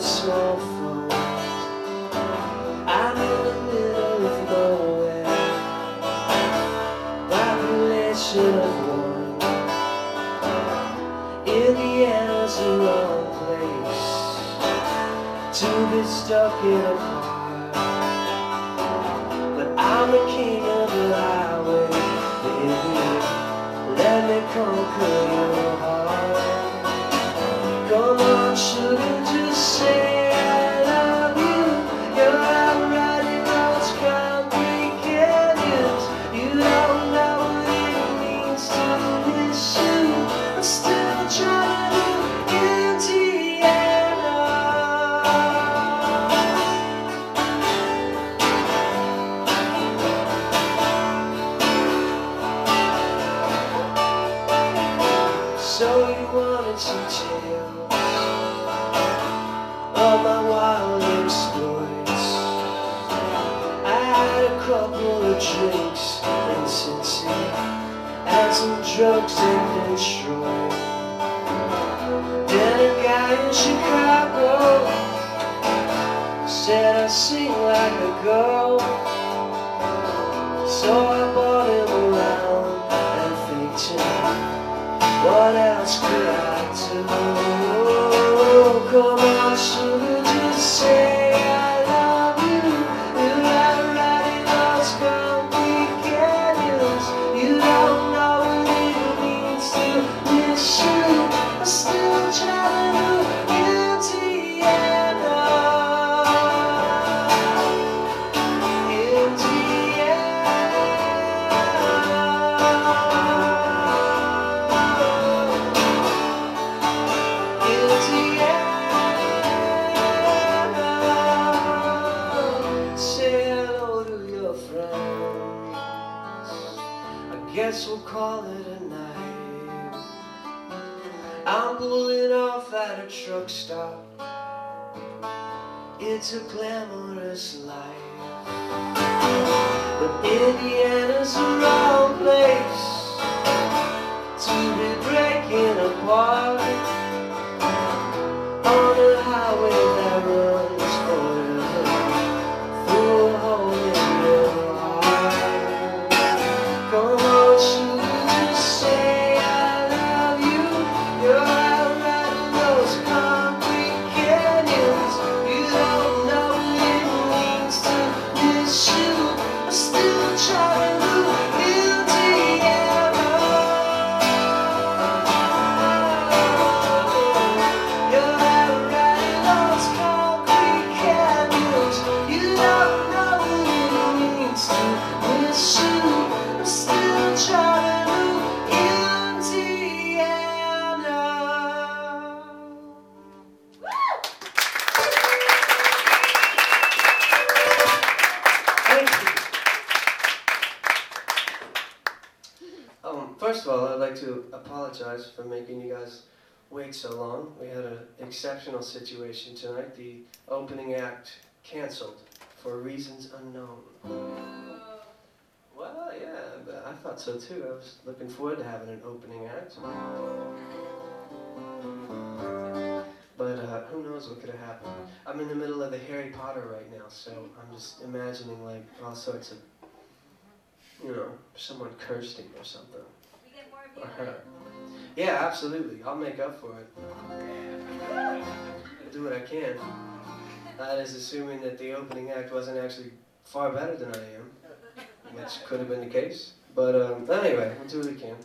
small phone. I'm in the middle of nowhere, population of one. Indiana's the wrong place to be stuck in a car, but I'm the king of the highway, baby. Let me conquer your heart. Come on, sugar, just say I love you. You're out riding those concrete canyons. You don't know what it means to miss you. I'm still trying to Indiana. So you wanted some tales of my wild exploits. I had a couple of drinks in Cincy and some drugs in Detroit. Then a guy in Chicago said I sing like a girl, so I bought him around and faked him. What else could I do? Come on, sugar, just say I love you. You're out riding those concrete canyons. You don't know what it means to miss you. I'm still trying to Indiana. Say hello to your friends. I guess we'll call it a night. I'm pulling off at a truck stop. It's a glamorous life, but Indiana's the wrong place to be breaking apart on a highway that runs forever through a hole in your heart. Come on, sugar, just say I love you. You're out riding those concrete canyons. You don't know what it means to miss you. I'm still trying to Indiana. You're out riding those concrete canyons. You don't know what it means to miss you. I'm still trying to Indiana. Thank you. First of all, I'd like to apologize for making you guys wait so long. We had an exceptional situation tonight. The opening act canceled for reasons unknown. Well, yeah, but I thought so too. I was looking forward to having an opening act. But who knows what could have happened. I'm in the middle of the Harry Potter right now, so I'm just imagining like all sorts of, someone cursed him or something. We get more of you. Or her. Yeah, absolutely. I'll make up for it. I'll do what I can. That is assuming that the opening act wasn't actually far better than I am, which could have been the case. But anyway, I'll do what I can.